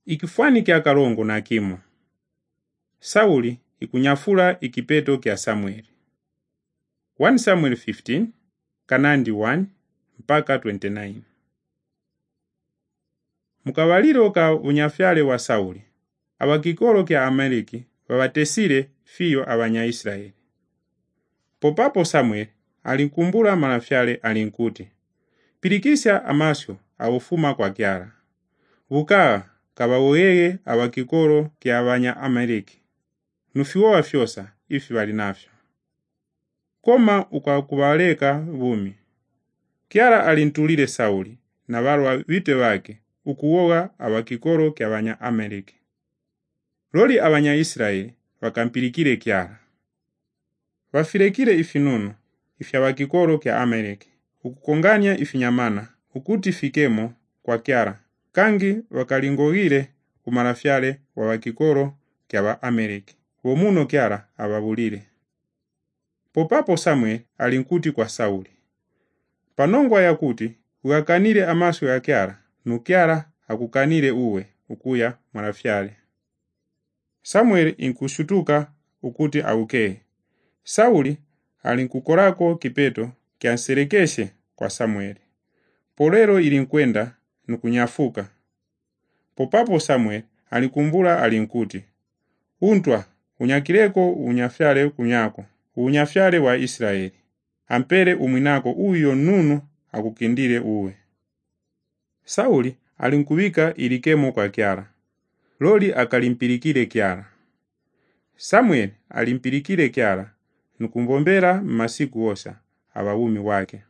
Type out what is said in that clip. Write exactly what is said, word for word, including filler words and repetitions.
Ikifwani kya kalongo na kimo. Sauli ikunyafula ikipeto kya Samueli. First Samuel fifteen, kanandi one mpaka twenty-nine. Mukawaliro ka unyafyale wa Sauli, abakikolo kya Amaleki babatesile fiyo abanya Israeli. Popapo Samuel alinkumbula malafyale alinkuti, pilikisya amasyo awufuma kwa kyara. Bukaa kabawoyeye abakikolo kya abanya Amaleki. Nufiwa fyosa ifi bali nafyo. Koma ukakubaleka bumi. Kyara alintulile Sauli na balwa bite bake ukuwoga abakikolo kya abanya Amaleki. Loli abanya Israeli bakampilikile Kyara. Bafirekile ifinunu ifi abakikolo kya Amaleki ukukonganya ifinyamana ukuti fikemo kwa Kyara. Kangi wakalingogile kumalafyale wa bakikolo kya ba Amaleki. Womuno Kyara ababulile. Popapo Samuel alinkuti kwa Sauli, panongwa yakuti ukakanile amaso ya Kyara, nu Kyara akukanile uwe ukuya malafyale. Samuel inkushutuka ukuti auke. Sauli alinkukorako kipeto kyanserekeshe kwa Samuel. Polero ilinkwenda nukunyafuka. Popapo Samuel alikumbula alinkuti, untwa unyakireko unyafyale kunyako, unyafyale wa Israeli. Ampere umwinako uyo nunu akukindile uwe. Sauli alinkubika ilikemo kwa Kyara. Loli akalimpilikile Kyara. Samuel alimpilikile Kyara nukumbombera masiku osa abawumi wake.